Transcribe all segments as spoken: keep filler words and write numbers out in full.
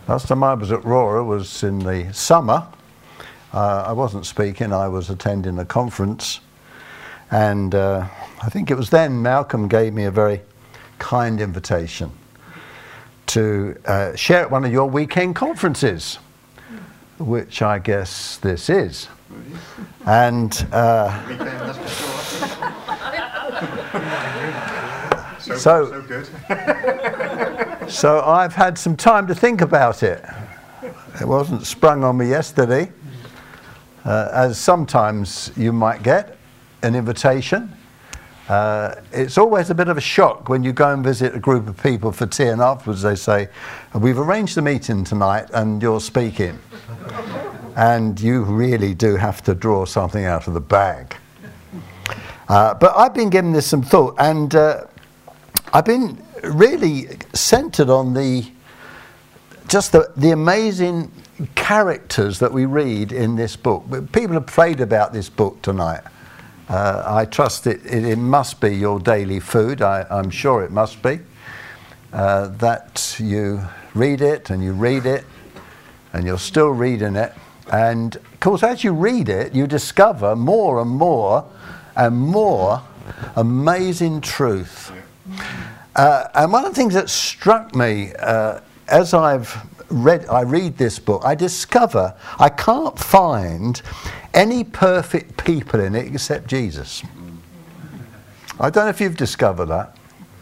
Last time I was at Roara was in the summer. Uh, I wasn't speaking, I was attending a conference. And uh, I think it was then Malcolm gave me a very kind invitation to uh, share at one of your weekend conferences, which I guess this is. And uh, so, so, so good. So I've had some time to think about it. It wasn't sprung on me yesterday, uh, as sometimes you might get an invitation. Uh, it's always a bit of a shock when you go and visit a group of people for tea and afterwards they say, we've arranged the meeting tonight and you're speaking. And you really do have to draw something out of the bag. Uh, but I've been giving this some thought, and uh, I've been really centered on the just the, the amazing characters that we read in this book. People have prayed about this book tonight. Uh, I trust it, it, it must be your daily food. I, I'm sure it must be. Uh, that you read it and you read it and you're still reading it. And of course, as you read it, you discover more and more and more amazing truth. Uh, and one of the things that struck me uh, as I've read, I read this book, I discover I can't find any perfect people in it except Jesus. I don't know if you've discovered that.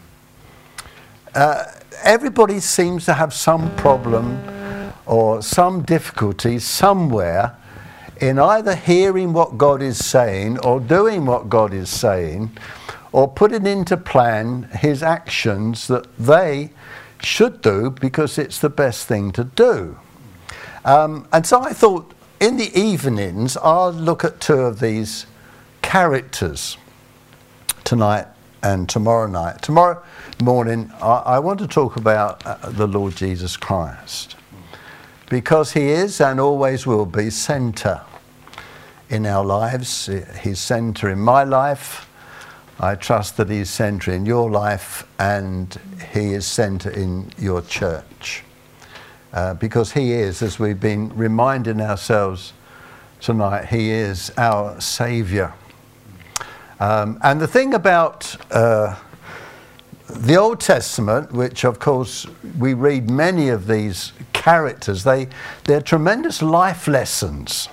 Uh, everybody seems to have some problem or some difficulty somewhere in either hearing what God is saying or doing what God is saying, or putting into plan his actions that they should do because it's the best thing to do. Um, and so I thought in the evenings I'll look at two of these characters tonight and tomorrow night. Tomorrow morning I, I want to talk about uh, the Lord Jesus Christ, because he is and always will be centre in our lives. He's centre in my life. I trust that he's centre in your life, and he is centre in your church. Uh, because he is, as we've been reminding ourselves tonight, he is our Saviour. Um, and the thing about uh, the Old Testament, which of course we read many of these characters, they, they're tremendous life lessons.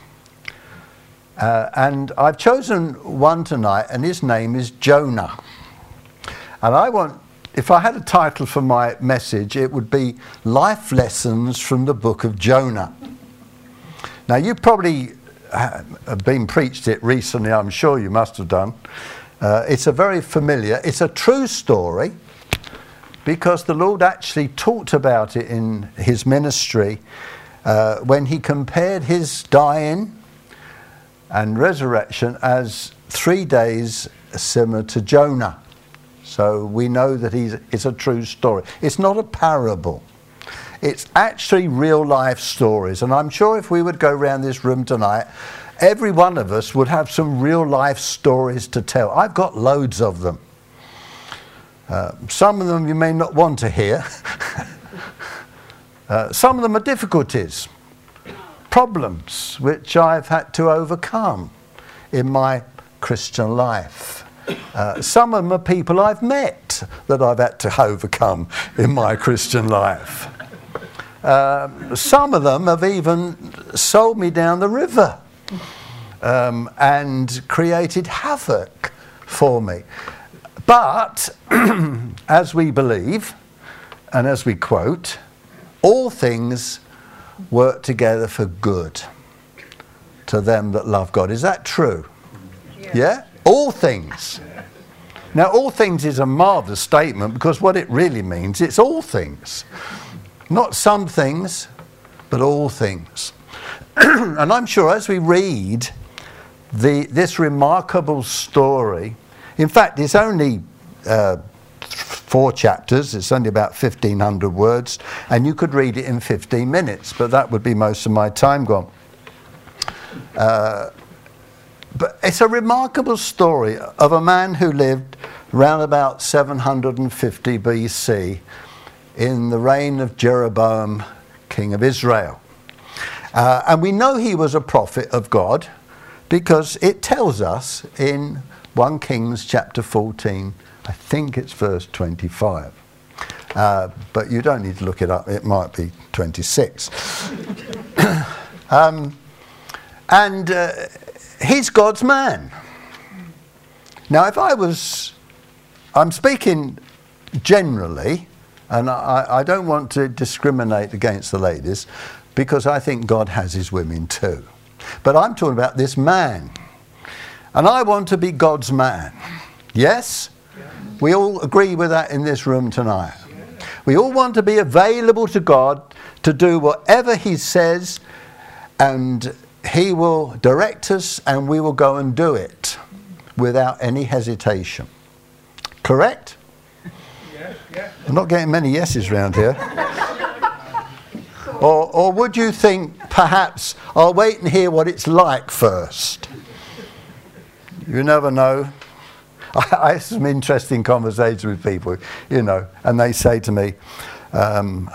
Uh, and I've chosen one tonight, and his name is Jonah. And I want, if I had a title for my message, it would be Life Lessons from the Book of Jonah. Now, you probably have been preached it recently, I'm sure you must have done. Uh, it's a very familiar, it's a true story, because the Lord actually talked about it in his ministry uh, when he compared his dying and resurrection as three days similar to Jonah. So we know that he's, it's a true story. It's not a parable. It's actually real life stories. And I'm sure if we would go around this room tonight, every one of us would have some real life stories to tell. I've got loads of them. Uh, some of them you may not want to hear. uh, some of them are difficulties, problems which I've had to overcome in my Christian life. Uh, some of them are people I've met that I've had to overcome in my Christian life. Uh, some of them have even sold me down the river um, and created havoc for me. But as we believe and as we quote, all things work together for good to them that love God. Is that true? Yeah? yeah? All things. Now, all things is a marvellous statement, because what it really means, it's all things. Not some things, but all things. And I'm sure as we read the this remarkable story, in fact, it's only uh, four chapters, it's only about fifteen hundred words, and you could read it in fifteen minutes, but that would be most of my time gone. Uh, but it's a remarkable story of a man who lived round about seven hundred fifty B C in the reign of Jeroboam, king of Israel. Uh, and we know he was a prophet of God because it tells us in First Kings chapter fourteen, I think it's verse twenty-five. Uh, but you don't need to look it up, it might be twenty-six. um, and uh, he's God's man. Now if I was, I'm speaking generally, and I, I don't want to discriminate against the ladies, because I think God has his women too. But I'm talking about this man. And I want to be God's man. Yes? We all agree with that in this room tonight. We all want to be available to God to do whatever he says, and he will direct us and we will go and do it without any hesitation. Correct? Yes, yes. I'm not getting many yeses around here. Or, or would you think, perhaps, I'll wait and hear what it's like first? You never know. I, I have some interesting conversations with people, you know, and they say to me, um,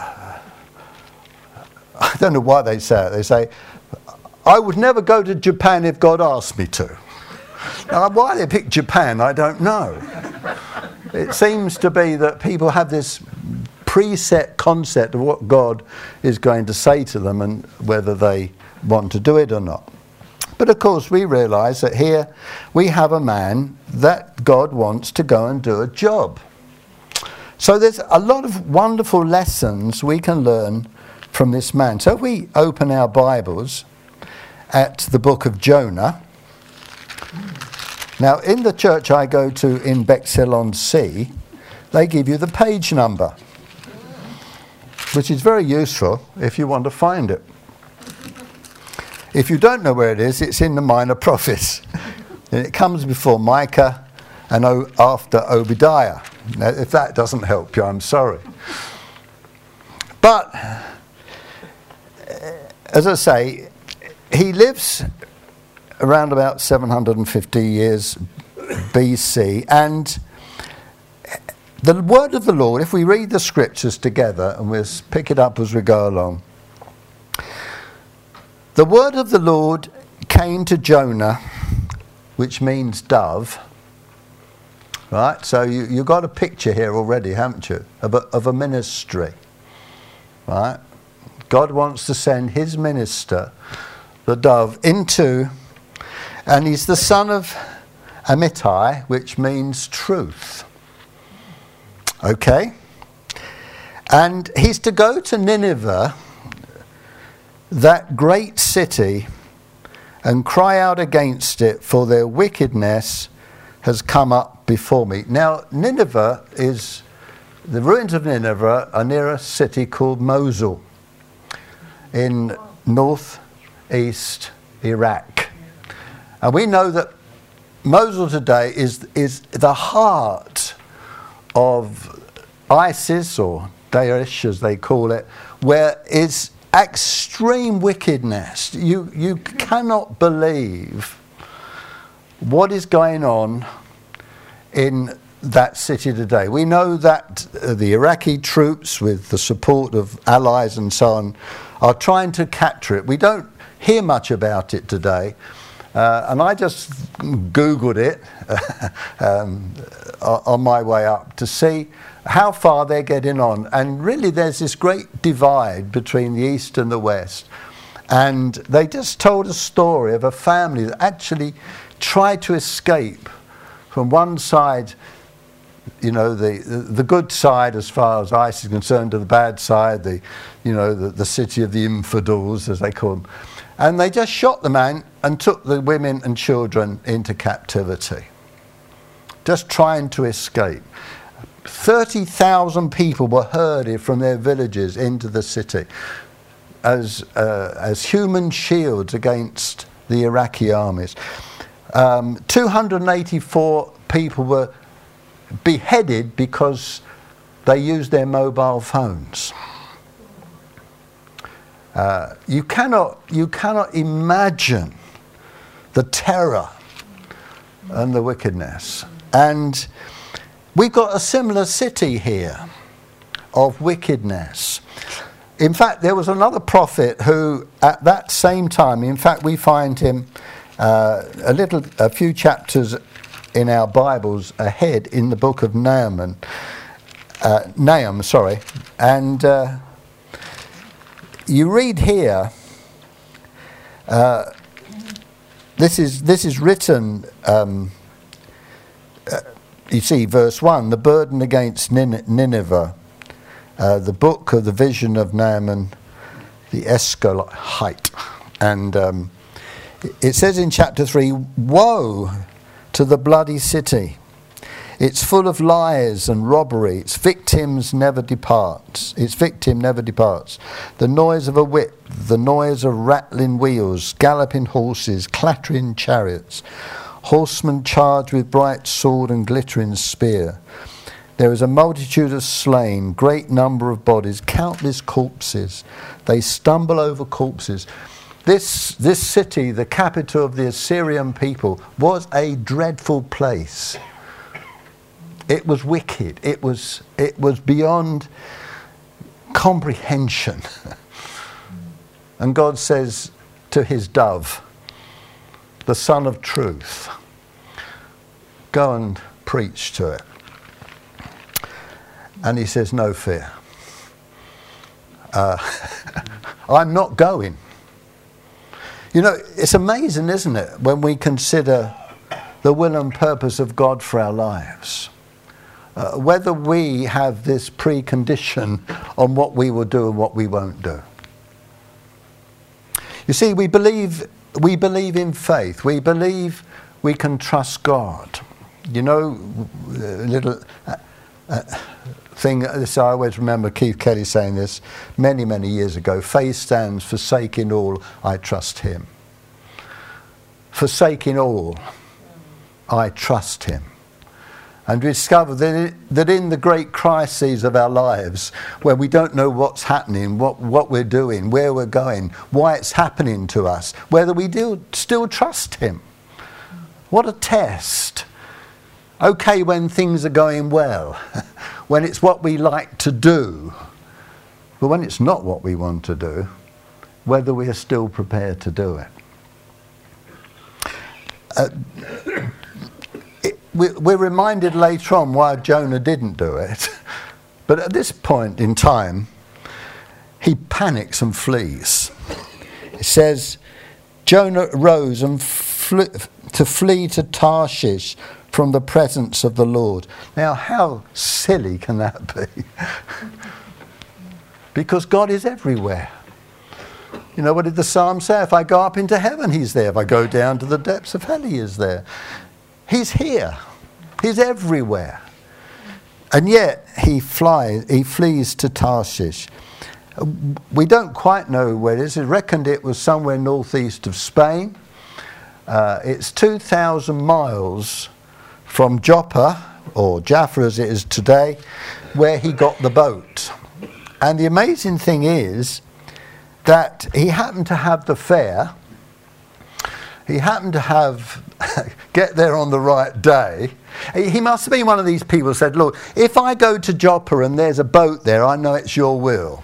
I don't know why they say it, they say, I would never go to Japan if God asked me to. Now, why they pick Japan, I don't know. It seems to be that people have this preset concept of what God is going to say to them and whether they want to do it or not. But of course we realise that here we have a man that God wants to go and do a job. So there's a lot of wonderful lessons we can learn from this man. So if we open our Bibles at the book of Jonah. Now in the church I go to in Bexhill-on-Sea, they give you the page number, which is very useful if you want to find it. If you don't know where it is, it's in the Minor Prophets. And it comes before Micah and o- after Obadiah. Now, if that doesn't help you, I'm sorry. But, as I say, he lives around about seven hundred fifty years B C, and the word of the Lord, if we read the scriptures together, and we'll pick it up as we go along. The word of the Lord came to Jonah, which means dove. Right? So you, you've got a picture here already, haven't you, of a, of a ministry. Right? God wants to send his minister, the dove, into, and he's the son of Amittai, which means truth. Okay? And he's to go to Nineveh, that great city, and cry out against it, for their wickedness has come up before me. Now, Nineveh is, the ruins of Nineveh are near a city called Mosul in northeast Iraq. And we know that Mosul today is, is the heart of ISIS, or Daesh as they call it, where it's extreme wickedness. You, you cannot believe what is going on in that city today. We know that uh, the Iraqi troops, with the support of allies and so on, are trying to capture it. We don't hear much about it today. Uh, and I just Googled it um, on my way up to see how far they're getting on. And really there's this great divide between the East and the West. And they just told a story of a family that actually tried to escape from one side, you know, the, the, the good side as far as ISIS is concerned, to the bad side, the, you know, the, the city of the infidels, as they call them. And they just shot the man and took the women and children into captivity, just trying to escape. thirty thousand people were herded from their villages into the city as, uh, as human shields against the Iraqi armies. Um, two hundred eighty-four people were beheaded because they used their mobile phones. Uh, you cannot, you cannot imagine the terror and the wickedness. And we've got a similar city here of wickedness. In fact, there was another prophet who, at that same time, in fact, we find him uh, a little, a few chapters in our Bibles ahead in the book of Naaman, uh, Nahum, sorry, and uh, you read here. Uh, this is this is written. Um, uh, you see, verse one: the burden against Nin- Nineveh. Uh, the book of the vision of Naaman, the Escalite. And um, it says in chapter three, woe to the bloody city. It's full of lies and robbery. Its victims never departs. Its victim never departs. The noise of a whip, the noise of rattling wheels, galloping horses, clattering chariots, horsemen charged with bright sword and glittering spear. There is a multitude of slain, great number of bodies, countless corpses. They stumble over corpses. This, this city, the capital of the Assyrian people, was a dreadful place. It was wicked. It was, it was beyond comprehension. And God says to his dove, the Son of Truth, go and preach to it. And he says, no fear. Uh, I'm not going. You know, it's amazing, isn't it, when we consider the will and purpose of God for our lives. Uh, whether we have this precondition on what we will do and what we won't do. You see, we believe, we believe in faith. We believe we can trust God. You know, a little... Uh, uh, thing, this I always remember Keith Kelly saying this many, many years ago. Faith stands forsaking all, I trust him. Forsaking all, I trust him. And we discover that, it, that in the great crises of our lives, where we don't know what's happening, what, what we're doing, where we're going, why it's happening to us, whether we do still trust him. What a test. Okay when things are going well, when it's what we like to do, but when it's not what we want to do, whether we are still prepared to do it. Uh, it we, we're reminded later on why Jonah didn't do it, but at this point in time, he panics and flees. It says, Jonah rose and flew, to flee to Tarshish from the presence of the Lord. Now, how silly can that be? Because God is everywhere. You know, what did the psalm say? If I go up into heaven, he's there. If I go down to the depths of hell, he is there. He's here. He's everywhere. And yet, he flies, he flees to Tarshish. We don't quite know where it is. It reckoned it was somewhere northeast of Spain. Uh, it's two thousand miles from Joppa, or Jaffa as it is today, where he got the boat. And the amazing thing is that he happened to have the fare, he happened to have, get there on the right day. He must have been one of these people who said, look, if I go to Joppa and there's a boat there, I know it's your will.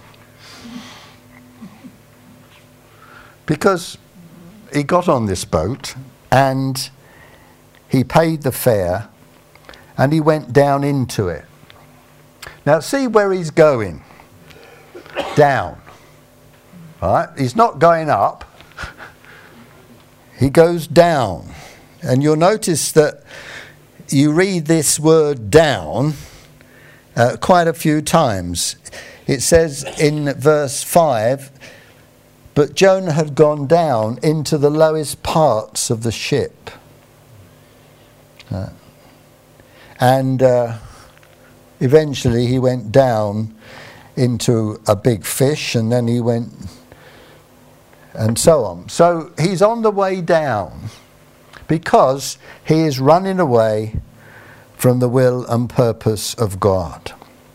Because he got on this boat and he paid the fare and he went down into it. Now see where he's going. Down. Right? He's not going up. He goes down. And you'll notice that you read this word down uh, quite a few times. It says in verse five, but Jonah had gone down into the lowest parts of the ship. Uh, and uh, eventually he went down into a big fish, and then he went, and so on. So he's on the way down because he is running away from the will and purpose of God.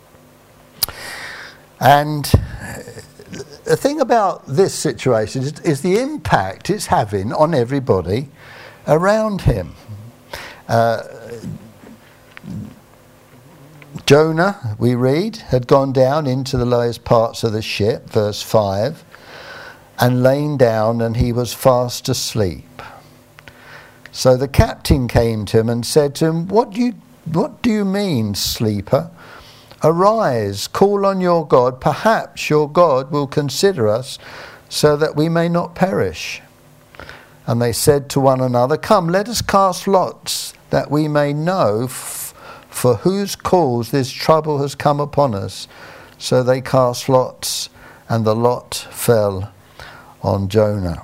And the thing about this situation is, is the impact it's having on everybody around him. Uh, Jonah, we read, had gone down into the lowest parts of the ship, verse five, and lain down, and he was fast asleep. So the captain came to him and said to him, What do you, what do you mean, sleeper? Arise, call on your God. Perhaps your God will consider us so that we may not perish. And they said to one another, Come, let us cast lots, that we may know f- for whose cause this trouble has come upon us. So they cast lots, and the lot fell on Jonah.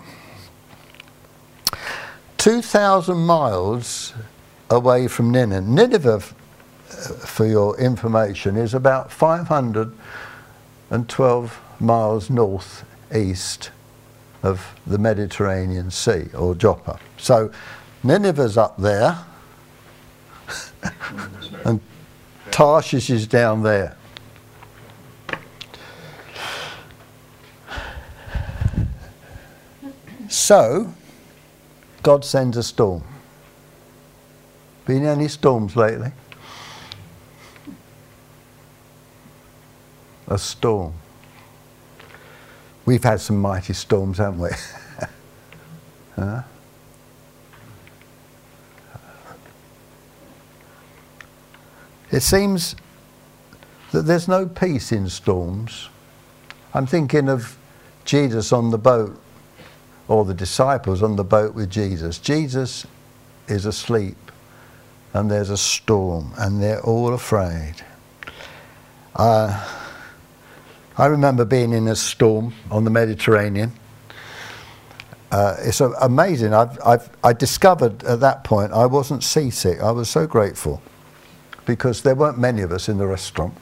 Two thousand miles away from Nineveh. Nineveh, for your information, is about five hundred twelve miles north east of the Mediterranean Sea, or Joppa. So Nineveh's up there and Tarshish is down there. So God sends a storm. Been any storms lately? A storm. We've had some mighty storms, haven't we? huh? It seems that there's no peace in storms. I'm thinking of Jesus on the boat, or the disciples on the boat with Jesus. Jesus is asleep, and there's a storm, and they're all afraid. Uh, I remember being in a storm on the Mediterranean. Uh, it's a, amazing. I've, I've, I discovered at that point I wasn't seasick. I was so grateful because there weren't many of us in the restaurant.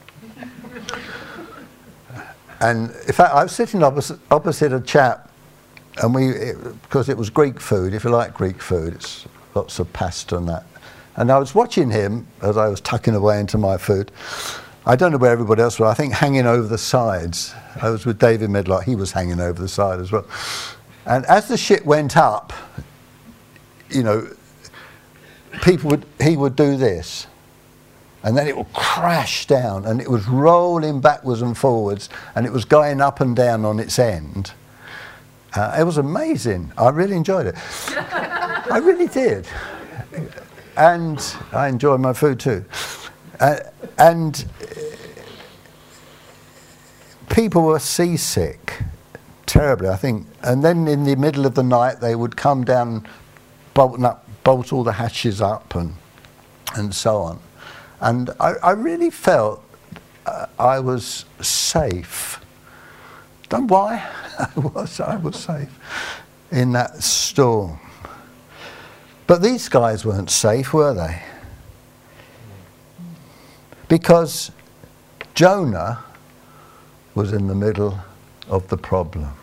And in fact, I was sitting opposite, opposite a chap, and we, it, because it was Greek food. If you like Greek food, it's lots of pasta and that. And I was watching him as I was tucking away into my food. I don't know where everybody else was. I think hanging over the sides. I was with David Medlock. He was hanging over the side as well. And as the ship went up, you know, people would, he would do this. And then it would crash down, and it was rolling backwards and forwards, and it was going up and down on its end. Uh, it was amazing. I really enjoyed it. I really did. And I enjoyed my food too. Uh, and people were seasick, terribly, I think. And then in the middle of the night, they would come down, bolt up, bolt all the hatches up, and and so on. And I, I really felt uh, I was safe. Don't know why. I was. I was safe in that storm. But these guys weren't safe, were they? Because Jonah was in the middle of the problem.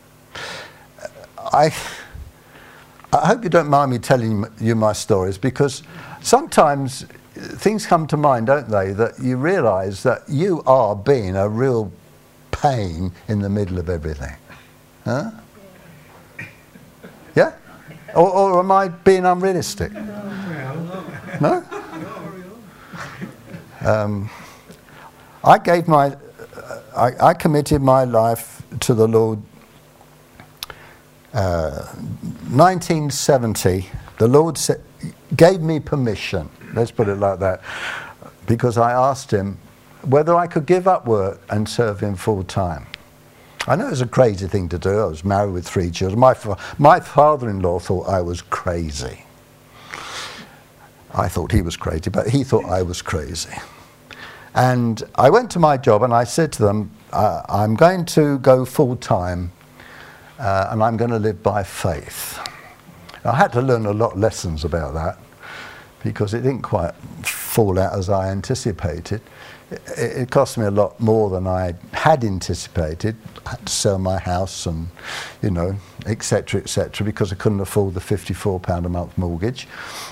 I, I hope you don't mind me telling you my stories, because sometimes things come to mind, don't they, that you realise that you are being a real pain in the middle of everything. Huh? Yeah? Or, or am I being unrealistic? No? Um, I gave my, I, I committed my life to the Lord. Uh, nineteen seventy, the Lord sa- gave me permission. Let's put it like that, because I asked Him whether I could give up work and serve Him full time. I know it was a crazy thing to do. I was married with three children. My fa- my father-in-law thought I was crazy. I thought he was crazy, but he thought I was crazy. And I went to my job and I said to them, uh, I'm going to go full-time uh, and I'm going to live by faith. I had to learn a lot of lessons about that because it didn't quite fall out as I anticipated. It, it cost me a lot more than I had anticipated. I had to sell my house and, you know, et cetera, et cetera, because I couldn't afford the fifty-four pounds a month mortgage.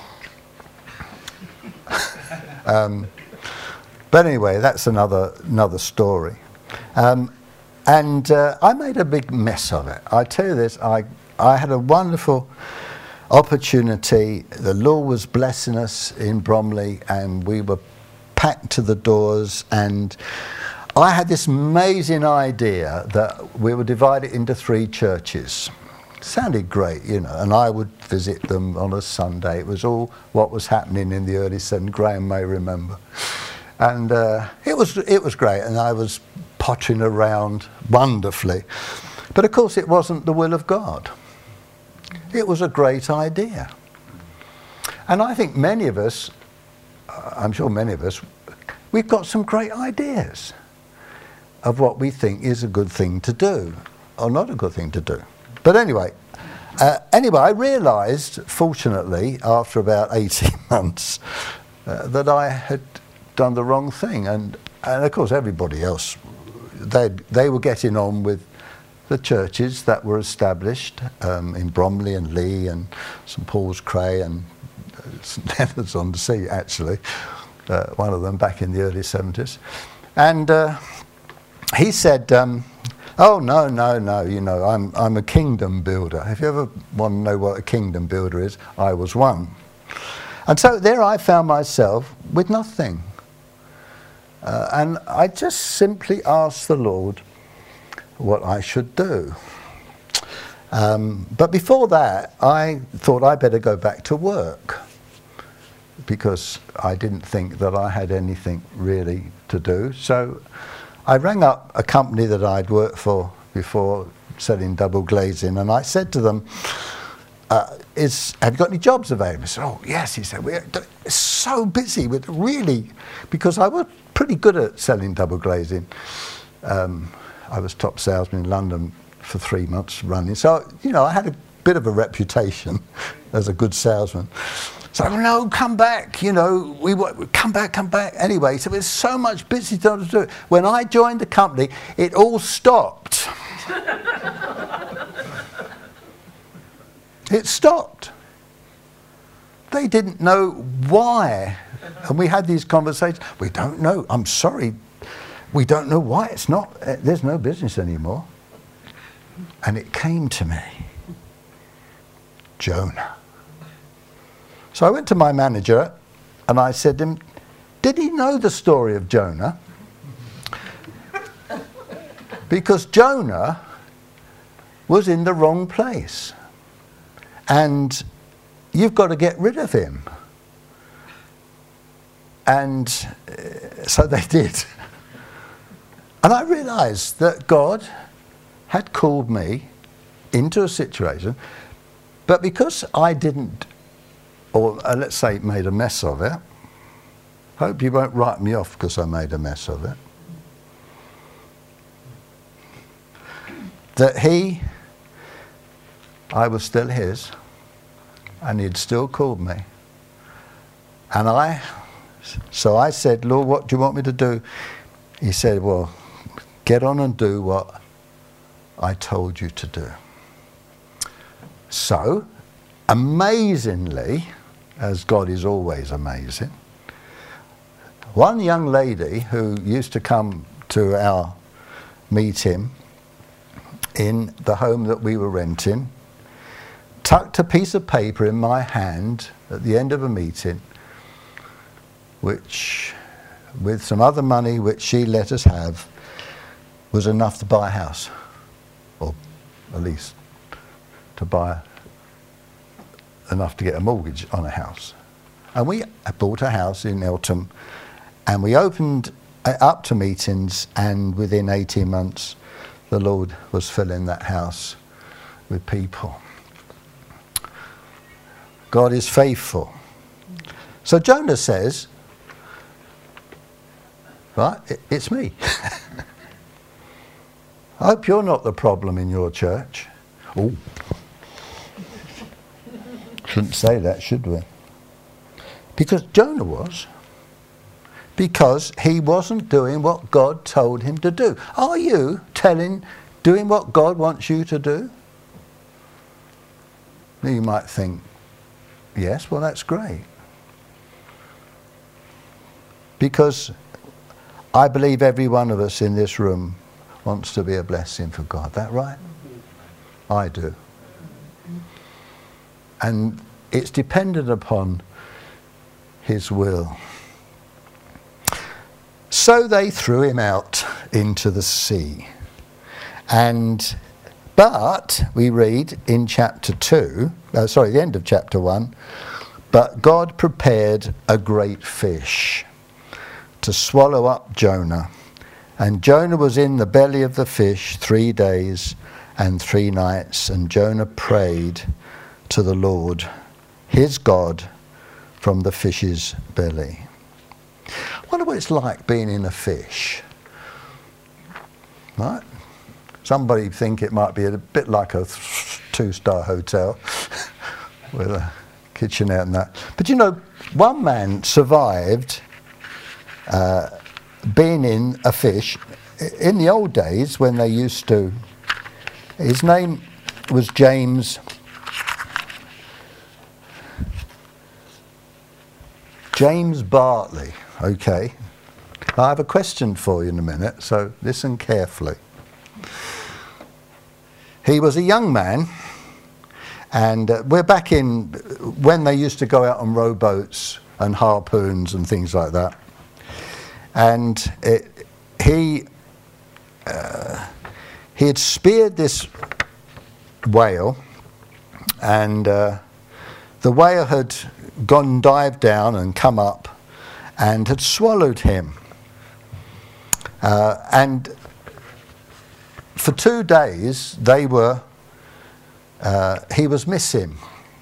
um, But anyway, that's another another story. Um, and uh, I made a big mess of it. I tell you this, I, I had a wonderful opportunity. The Lord was blessing us in Bromley, and we were packed to the doors, and I had this amazing idea that we would divide it into three churches. Sounded great, you know, and I would visit them on a Sunday. It was all what was happening in the early seventies. Graham may remember. And uh, it was it was great, and I was pottering around wonderfully. But of course it wasn't the will of God. It was a great idea. And I think many of us, I'm sure many of us, we've got some great ideas of what we think is a good thing to do, or not a good thing to do. But anyway, uh, anyway, I realised, fortunately, after about eighteen months, uh, that I had done the wrong thing. And, and of course, everybody else, they they were getting on with the churches that were established um, in Bromley and Lee and St Paul's Cray and St Leonard's on the Sea, actually, uh, one of them back in the early seventies. And uh, he said, um, oh, no, no, no, you know, I'm, I'm a kingdom builder. If you ever want to know what a kingdom builder is, I was one. And so there I found myself with nothing. Uh, and I just simply asked the Lord what I should do. Um, but before that, I thought I'd better go back to work, because I didn't think that I had anything really to do. So I rang up a company that I'd worked for before, selling double glazing, and I said to them, uh, is, have you got any jobs available? He said, oh, yes. He said, we're so busy with really, because I was pretty good at selling double glazing. Um, I was top salesman in London for three months running. So, you know, I had a bit of a reputation as a good salesman. So, no, come back, you know, we come back, come back. Anyway, so there's so much busy to do. When I joined the company, it all stopped. It stopped. They didn't know why. And we had these conversations. We don't know. I'm sorry. We don't know why it's not. Uh, there's no business anymore. And it came to me. Jonah. So I went to my manager and I said to him, did he know the story of Jonah? Because Jonah was in the wrong place. And you've got to get rid of him. And uh, so they did. And I realised that God had called me into a situation, but because I didn't, or uh, let's say made a mess of it, hope you won't write me off because I made a mess of it, that he, I was still his, and he'd still called me. And I, so I said, Lord, what do you want me to do? He said, well, get on and do what I told you to do. So, amazingly, as God is always amazing, one young lady who used to come to our meeting in the home that we were renting tucked a piece of paper in my hand at the end of a meeting, which, with some other money which she let us have, was enough to buy a house, or at least to buy enough to get a mortgage on a house. And we bought a house in Eltham, and we opened up to meetings, and within eighteen months the Lord was filling that house with people. God is faithful. So Jonah says, right, it, it's me. I hope you're not the problem in your church. Oh, shouldn't say that, should we? Because Jonah was. Because he wasn't doing what God told him to do. Are you telling, doing what God wants you to do? You might think, yes, well, that's great. Because I believe every one of us in this room wants to be a blessing for God. That right? I do. And it's dependent upon his will. So they threw him out into the sea. And, but, we read in chapter two, uh, sorry, the end of chapter one, but God prepared a great fish to swallow up Jonah. And Jonah was in the belly of the fish three days and three nights. And Jonah prayed to the Lord, his God, from the fish's belly. I wonder what it's like being in a fish. Right? Somebody think it might be a bit like a two-star hotel with a kitchenette and that. But you know, one man survived uh, being in a fish in the old days when they used to. His name was James. James Bartley. Okay. I have a question for you in a minute, so listen carefully. He was a young man, and uh, we're back in when they used to go out on rowboats and harpoons and things like that. And it, he uh, he had speared this whale, and uh, the whale had gone dive down and come up and had swallowed him. Uh, and for two days they were uh, he was missing.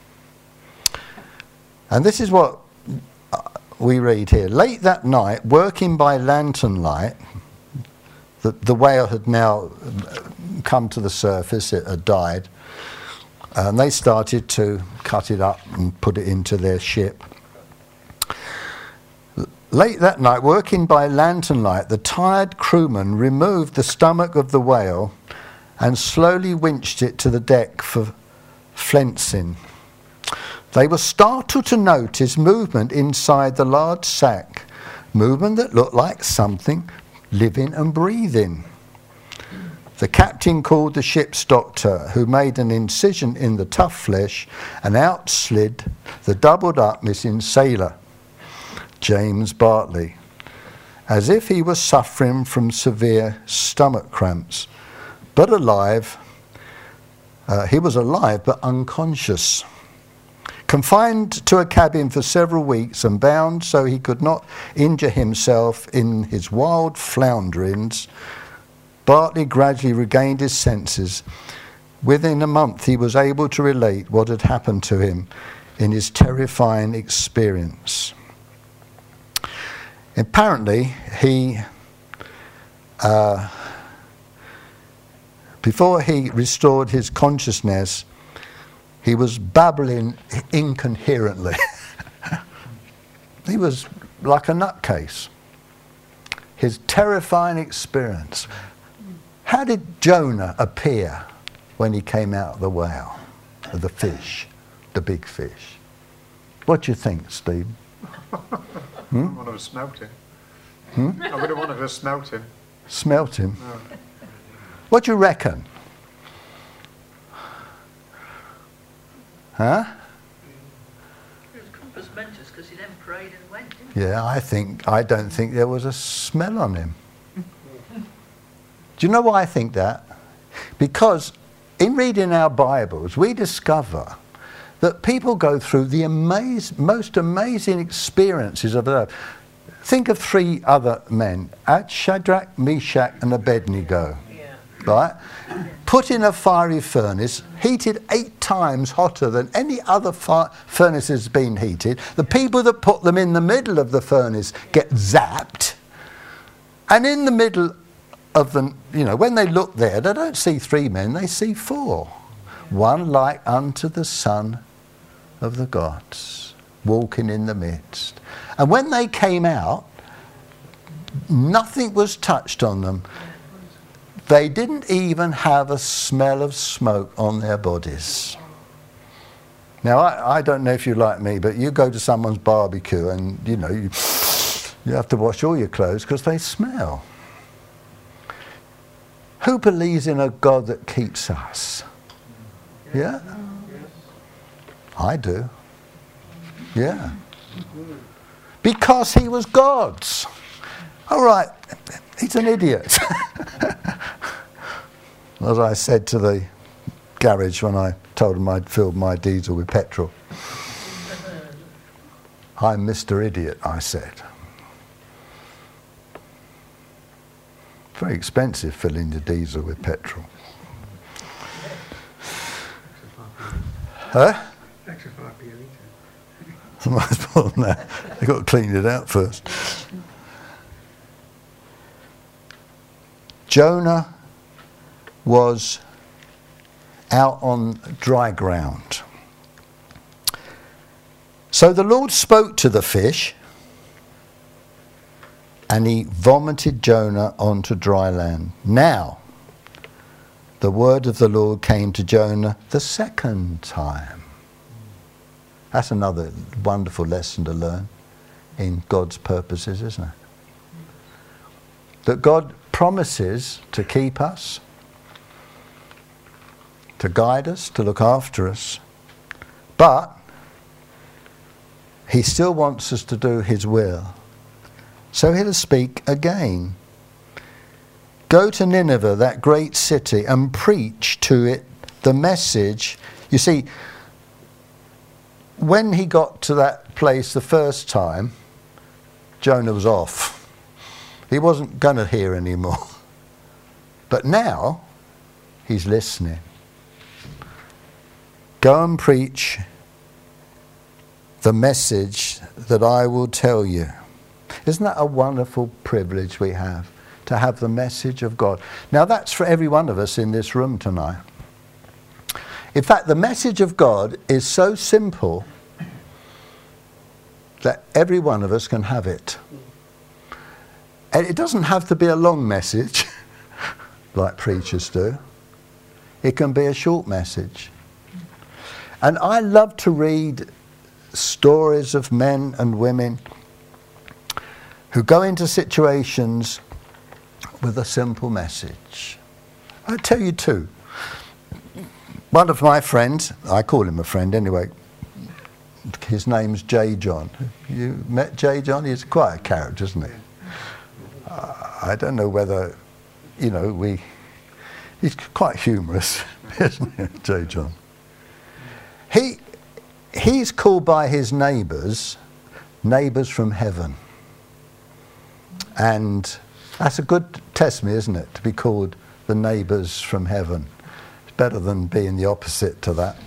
And this is what we read here. Late that night, working by lantern light, the, the whale had now come to the surface, it had died, and they started to cut it up and put it into their ship. Late that night, working by lantern light, the tired crewmen removed the stomach of the whale and slowly winched it to the deck for flensing. They were startled to notice movement inside the large sack, movement that looked like something living and breathing. The captain called the ship's doctor, who made an incision in the tough flesh, and out slid the doubled up missing sailor, James Bartley, as if he was suffering from severe stomach cramps, but alive. Uh, he was alive but unconscious. Confined to a cabin for several weeks and bound so he could not injure himself in his wild flounderings, Bartley gradually regained his senses. Within a month he was able to relate what had happened to him in his terrifying experience. Apparently, he, uh, before he restored his consciousness, he was babbling incoherently. He was like a nutcase. His terrifying experience. How did Jonah appear when he came out of the whale, of the fish, the big fish? What do you think, Steve? Hmm? I would have smelt him. Hmm? I would have wanted to smelt him. Smelt him? No. What do you reckon? Huh? It was compass mentis because he then prayed and went, didn't he? Yeah, I think, I don't think there was a smell on him. Do you know why I think that? Because in reading our Bibles, we discover that people go through the amaz- most amazing experiences of their life. Think of three other men, Shadrach, Meshach and Abednego, Yeah. right? Put in a fiery furnace, heated eight times hotter than any other fi- furnace has been heated. The people that put them in the middle of the furnace get zapped. And in the middle of the, you know, when they look there, they don't see three men, they see four. One like unto the Son of the gods, walking in the midst. And when they came out, nothing was touched on them. They didn't even have a smell of smoke on their bodies. Now, I, I don't know if you're like me, but you go to someone's barbecue and, you know, you, you have to wash all your clothes because they smell. Who believes in a God that keeps us? Yeah? I do. Yeah. Because he was God's. All right, he's an idiot. As I said to the garage when I told them I'd filled my diesel with petrol. I'm Mister Idiot, I said. Very expensive filling the diesel with petrol. Huh? Extra five p a litre. Much more than that. They've got to clean it out first. Jonah was out on dry ground. So the Lord spoke to the fish, and he vomited Jonah onto dry land. Now, the word of the Lord came to Jonah the second time. That's another wonderful lesson to learn in God's purposes, isn't it? That God promises to keep us, to guide us, to look after us, but he still wants us to do his will. So he'll speak again. Go to Nineveh, that great city, and preach to it the message. You see, when he got to that place the first time, Jonah was off. He wasn't going to hear anymore. But now, he's listening. Go and preach the message that I will tell you. Isn't that a wonderful privilege we have, to have the message of God? Now that's for every one of us in this room tonight. In fact, the message of God is so simple that every one of us can have it. And it doesn't have to be a long message, like preachers do. It can be a short message. And I love to read stories of men and women who go into situations with a simple message. I'll tell you two. One of my friends, I call him a friend anyway, his name's J. John. You met J. John? He's quite a character, isn't he? Uh, I don't know whether, you know, we... He's quite humorous, isn't he, J. John? He, he's called by his neighbours, neighbours from heaven. And that's a good testimony, isn't it, to be called the neighbours from heaven. It's better than being the opposite to that.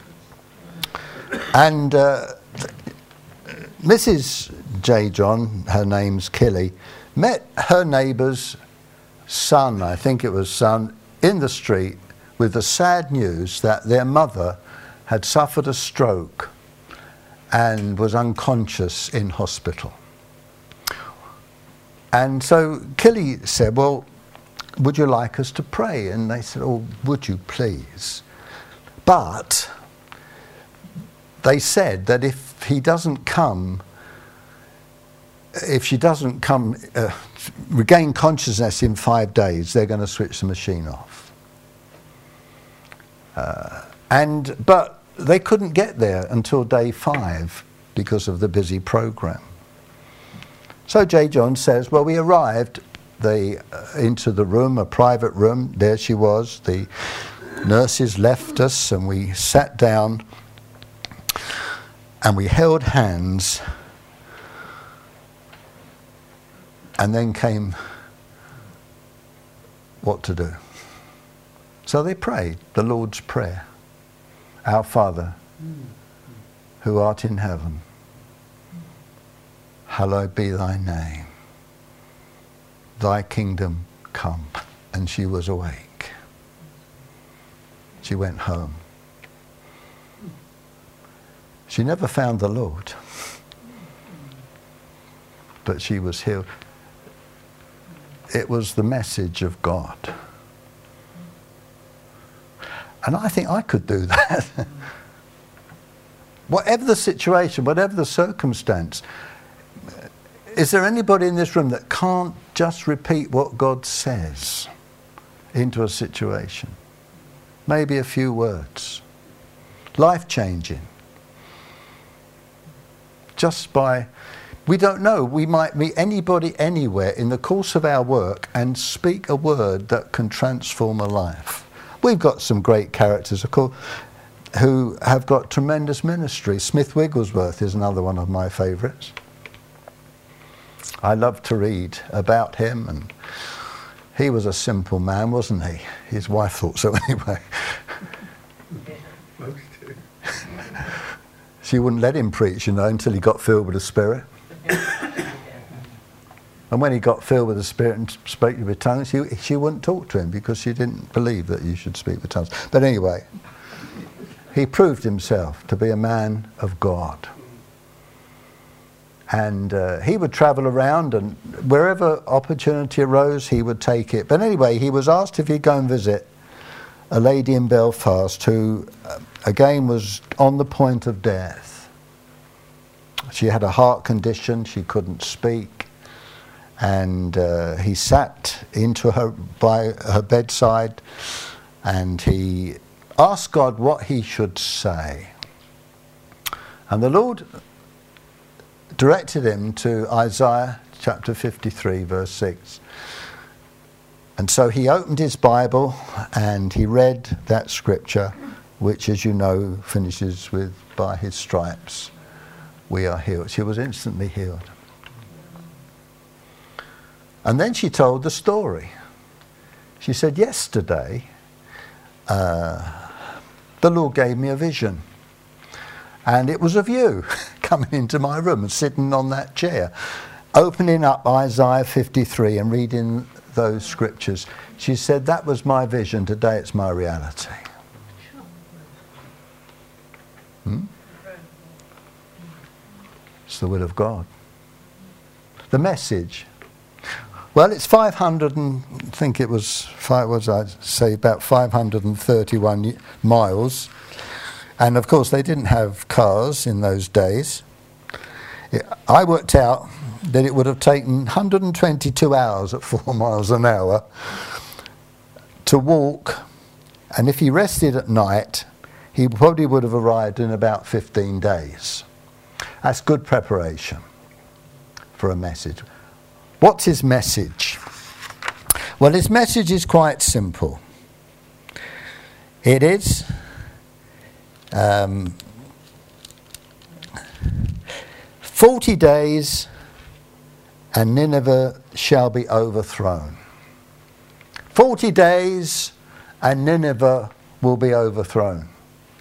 And uh, Missus J. John, her name's Killy, met her neighbour's son, I think it was son, in the street with the sad news that their mother had suffered a stroke and was unconscious in hospital. And so Killy said, well, would you like us to pray? And they said, oh, would you please? But they said that if he doesn't come, if she doesn't come, uh, regain consciousness in five days, they're going to switch the machine off. Uh, and but they couldn't get there until day five because of the busy program. So J. John says, well, we arrived the, uh, into the room, a private room. There she was. The nurses left us and we sat down and we held hands. And then came what to do. So they prayed the Lord's Prayer. Our Father, who art in heaven, hallowed be thy name. Thy kingdom come. And she was awake. She went home. She never found the Lord. But she was healed. It was the message of God. And I think I could do that. Whatever the situation, whatever the circumstance, is there anybody in this room that can't just repeat what God says into a situation? Maybe a few words. Life-changing. Just by We don't know. We might meet anybody anywhere in the course of our work and speak a word that can transform a life. We've got some great characters, of course, who have got tremendous ministry. Smith Wigglesworth is another one of my favourites. I love to read about him, and he was a simple man, wasn't he? His wife thought so anyway. Most do. She wouldn't let him preach, you know, until he got filled with the Spirit. And when he got filled with the Spirit and spoke with tongues, she, she wouldn't talk to him because she didn't believe that you should speak with tongues. But anyway, he proved himself to be a man of God. And uh, he would travel around, and wherever opportunity arose, he would take it. But anyway, he was asked if he'd go and visit a lady in Belfast who, uh, again, was on the point of death. She had a heart condition, she couldn't speak. And uh, he sat into her by her bedside, and he asked God what he should say. And the Lord directed him to Isaiah chapter fifty-three, verse six. And so he opened his Bible and he read that scripture, which, as you know, finishes with, by his stripes we are healed. She was instantly healed. And then she told the story. She said, yesterday, uh, the Lord gave me a vision. And it was of you coming into my room and sitting on that chair, opening up Isaiah fifty-three and reading those scriptures. She said, that was my vision. Today it's my reality. Hmm? It's the will of God. The message. Well, it's five hundred and I think it was five, what was I say about five hundred thirty-one miles, and of course they didn't have cars in those days. It, I worked out that it would have taken one hundred twenty-two hours at four miles an hour to walk, and if he rested at night, he probably would have arrived in about fifteen days. That's good preparation for a message. What's his message? Well, his message is quite simple. It is um, forty days and Nineveh shall be overthrown. Forty days and Nineveh will be overthrown.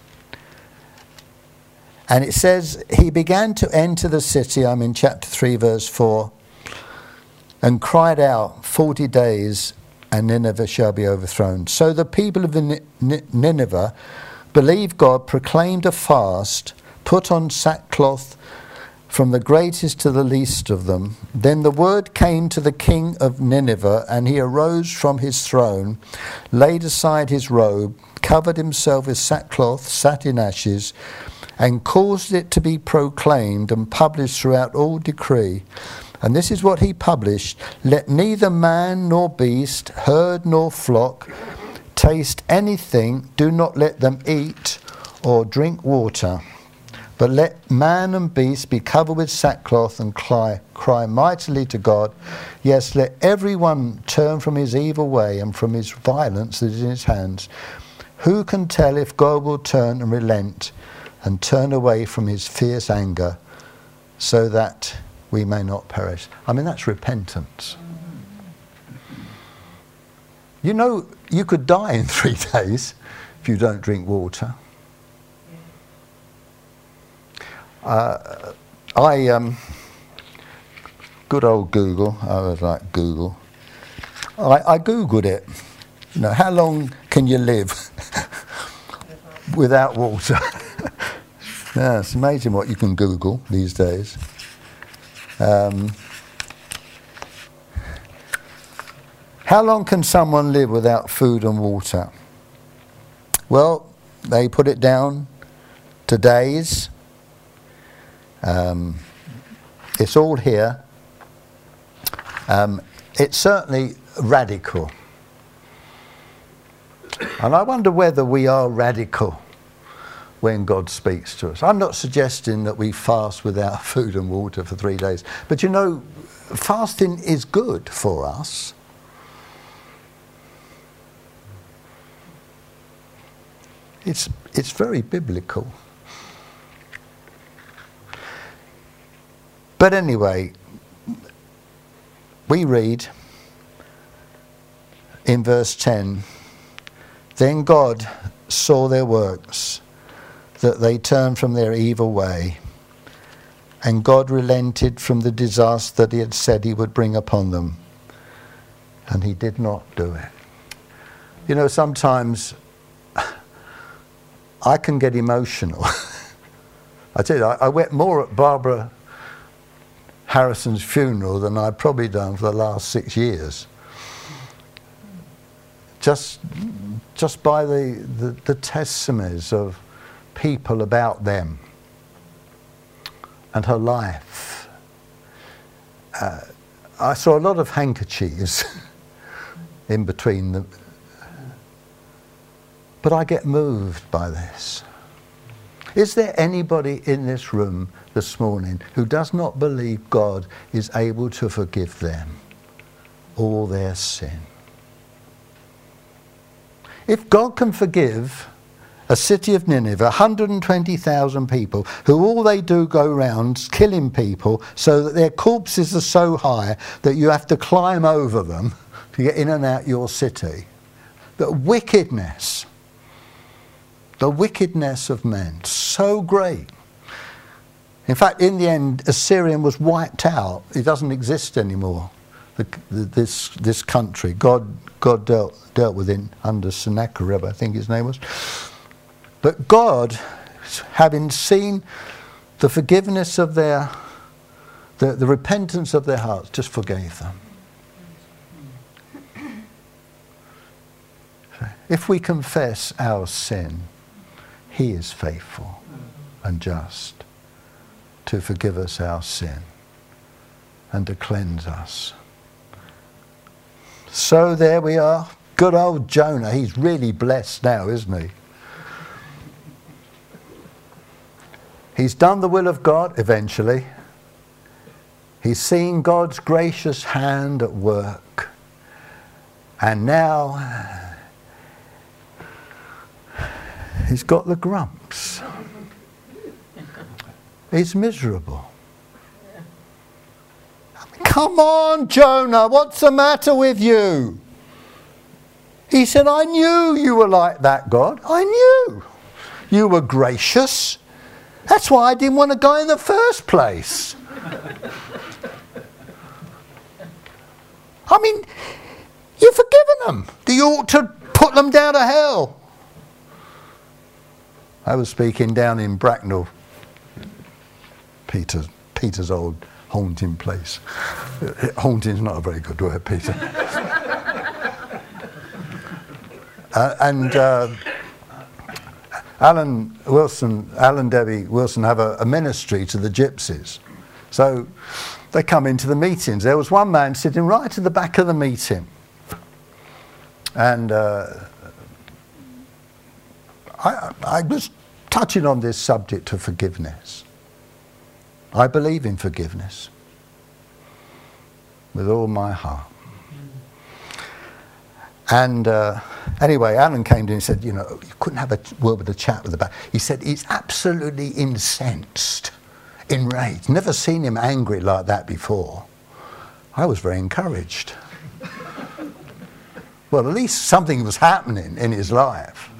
And it says, he began to enter the city, I'm in chapter three, verse four, and cried out, forty days and Nineveh shall be overthrown. So the people of Nineveh believed God, proclaimed a fast, put on sackcloth from the greatest to the least of them. Then the word came to the king of Nineveh, and he arose from his throne, laid aside his robe, covered himself with sackcloth, sat in ashes, and caused it to be proclaimed and published throughout all decree. And this is what he published: let neither man nor beast, herd nor flock, taste anything, do not let them eat or drink water. But let man and beast be covered with sackcloth and cry, cry mightily to God. Yes, let everyone turn from his evil way and from his violence that is in his hands. Who can tell if God will turn and relent and turn away from his fierce anger, so that we may not perish? I mean, that's repentance. You know, you could die in three days if you don't drink water. Uh, I, um, good old Google, I was like Google. I, I Googled it. You know, how long can you live without water? Yeah, it's amazing what you can Google these days. Um, how long can someone live without food and water? Well, they put it down to days. Um, it's all here. Um, it's certainly radical. And I wonder whether we are radical when God speaks to us. I'm not suggesting that we fast without food and water for three days. But you know, fasting is good for us. It's, it's very biblical. But anyway, we read in verse ten, then God saw their works, that they turned from their evil way, and God relented from the disaster that he had said he would bring upon them, and he did not do it. You know, sometimes I can get emotional. I tell you, I, I wept more at Barbara Harrison's funeral than I've probably done for the last six years. Just, just by the, the, the testimonies of people about them and her life. Uh, I saw a lot of handkerchiefs in between them. But I get moved by this. Is there anybody in this room this morning who does not believe God is able to forgive them all their sin? If God can forgive a city of Nineveh, one hundred twenty thousand people, who all they do go round killing people so that their corpses are so high that you have to climb over them to get in and out your city, the wickedness, the wickedness of men, so great. In fact, in the end, Assyrian was wiped out. It doesn't exist anymore, the, the, this this country. God God dealt, dealt with it under Sennacherib, I think his name was. But God, having seen the forgiveness of their, the, the repentance of their hearts, just forgave them. If we confess our sin, he is faithful and just to forgive us our sin and to cleanse us. So there we are. Good old Jonah. He's really blessed now, isn't he? He's done the will of God eventually. He's seen God's gracious hand at work. And now he's got the grumps. He's miserable. I mean, come on, Jonah, what's the matter with you? He said, I knew you were like that, God. I knew. You were gracious. That's why I didn't want to go in the first place. I mean, you've forgiven them. You ought to put them down to hell. I was speaking down in Bracknell, Peter, Peter's old haunting place. Haunting's not a very good word, Peter. uh, and uh, Alan Wilson, Alan Debbie Wilson have a, a ministry to the gypsies. So they come into the meetings. There was one man sitting right at the back of the meeting. And uh, I, I was touching on this subject of forgiveness. I believe in forgiveness with all my heart. And uh, anyway, Alan came to me and said, you know, you couldn't have a word with a chap with the back. He said, he's absolutely incensed, enraged. Never seen him angry like that before. I was very encouraged. Well, at least something was happening in his life.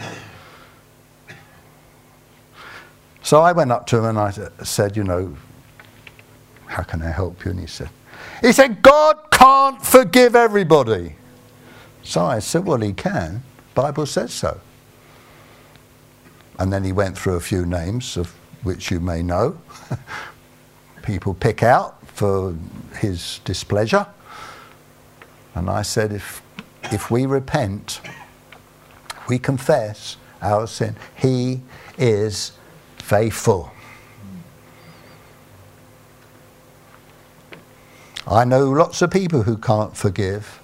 So I went up to him and I said, you know, how can I help you? And he said, he said, God can't forgive everybody. So I said, well, he can. The Bible says so. And then he went through a few names of which you may know. People pick out for his displeasure. And I said, if if we repent, we confess our sin, he is faithful. I know lots of people who can't forgive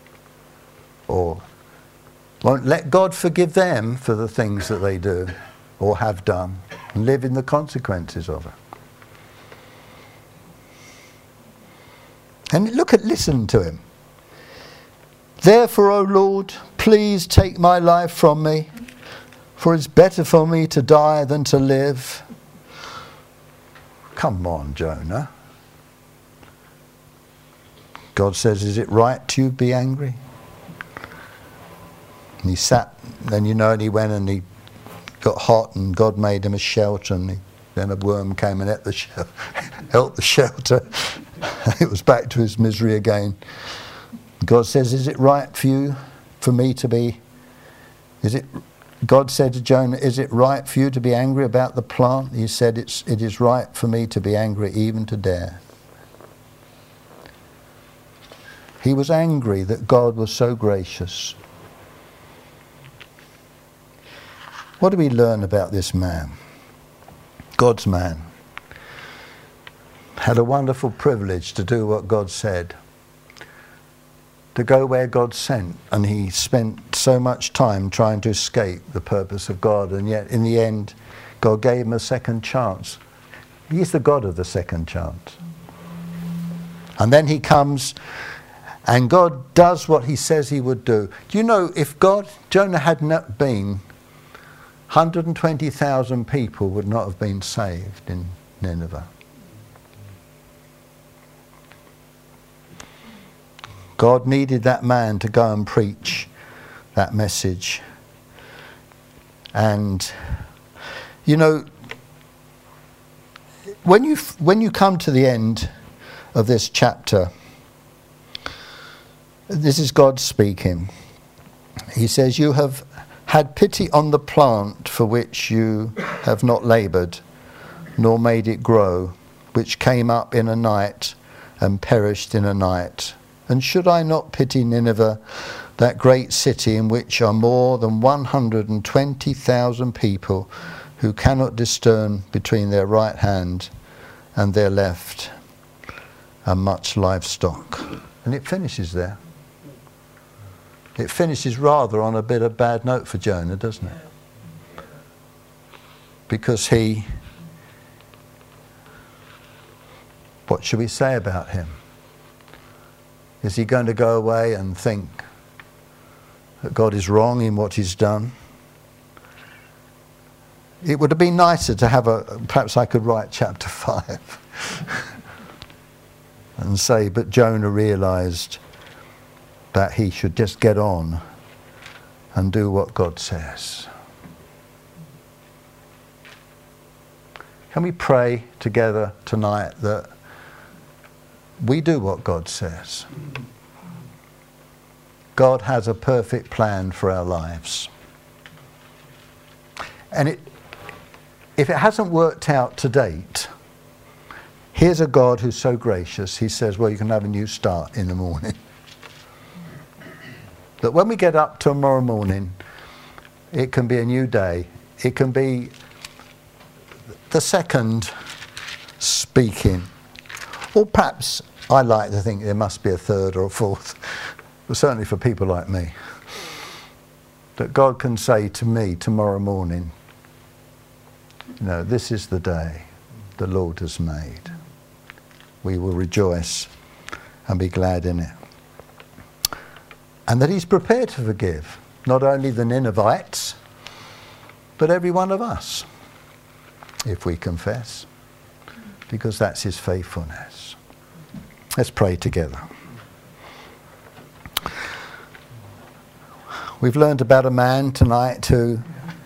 or won't let God forgive them for the things that they do. or have done, and live in the consequences of it. And look at, listen to him. Therefore, O Lord, please take my life from me, for it's better for me to die than to live. Come on, Jonah. God says, is it right to be angry? And he sat, then you know, and he went and he got hot, and God made him a shelter, and he, then a worm came and ate the, sh- ate the shelter. It was back to his misery again. God says, is it right for you, for me to be, is it, God said to Jonah, is it right for you to be angry about the plant? He said, it's, it is right for me to be angry even to death. He was angry that God was so gracious. What do we learn about this man? God's man had a wonderful privilege to do what God said, to go where God sent, and he spent so much time trying to escape the purpose of God, and yet in the end God gave him a second chance. He's the God of the second chance. And then he comes and God does what he says he would do. Do you know, if God, Jonah had not been, one hundred twenty thousand people would not have been saved in Nineveh. God needed that man to go and preach that message. And, you know, when you when you come to the end of this chapter, this is God speaking. He says, you have had pity on the plant for which you have not laboured, nor made it grow, which came up in a night and perished in a night. And should I not pity Nineveh, that great city in which are more than one hundred twenty thousand people who cannot discern between their right hand and their left, and much livestock? And it finishes there. It finishes rather on a bit of bad note for Jonah, doesn't it? Because he, what should we say about him? Is he going to go away and think that God is wrong in what he's done? It would have been nicer to have a, perhaps I could write chapter five and say, but Jonah realised that he should just get on and do what God says. Can we pray together tonight that we do what God says? God has a perfect plan for our lives. And it, if it hasn't worked out to date, here's a God who's so gracious. He says, well, you can have a new start in the morning. That when we get up tomorrow morning, it can be a new day. It can be the second speaking. Or perhaps, I like to think there must be a third or a fourth, but certainly for people like me, that God can say to me tomorrow morning, you know, this is the day the Lord has made. We will rejoice and be glad in it. And that he's prepared to forgive not only the Ninevites, but every one of us, if we confess, because that's his faithfulness. Let's pray together. We've learned about a man tonight who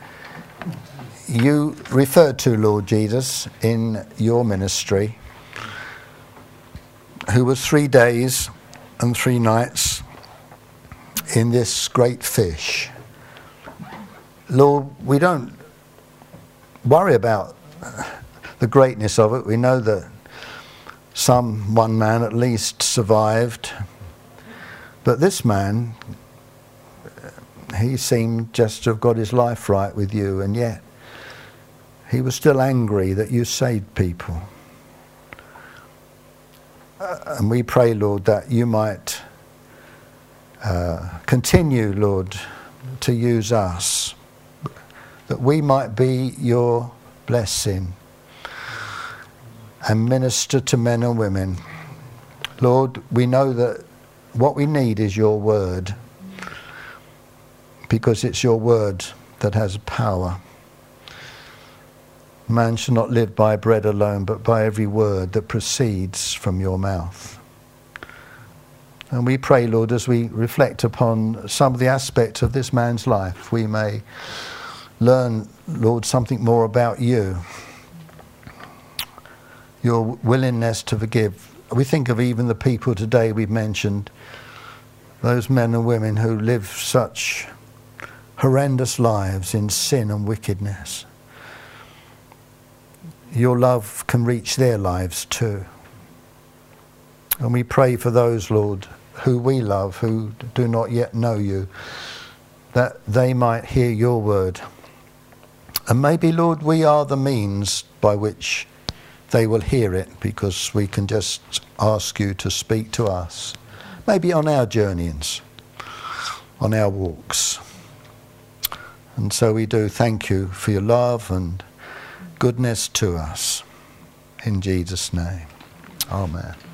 you referred to, Lord Jesus, in your ministry, who was three days and three nights in this great fish. Lord, we don't worry about the greatness of it. We know that some, one man at least, survived. But this man, he seemed just to have got his life right with you, and yet he was still angry that you saved people. Uh, and we pray, Lord, that you might uh, continue, Lord, to use us, that we might be your blessing and minister to men and women. Lord, we know that what we need is your word, because it's your word that has power. Man shall not live by bread alone, but by every word that proceeds from your mouth. And we pray, Lord, as we reflect upon some of the aspects of this man's life, we may learn, Lord, something more about you, your willingness to forgive. We think of even the people today we've mentioned, those men and women who live such horrendous lives in sin and wickedness. Your love can reach their lives too. And we pray for those, Lord, who we love, who do not yet know you, that they might hear your word. And maybe, Lord, we are the means by which they will hear it, because we can just ask you to speak to us. Maybe on our journeyings, on our walks. And so we do thank you for your love and goodness to us. In Jesus' name. Amen.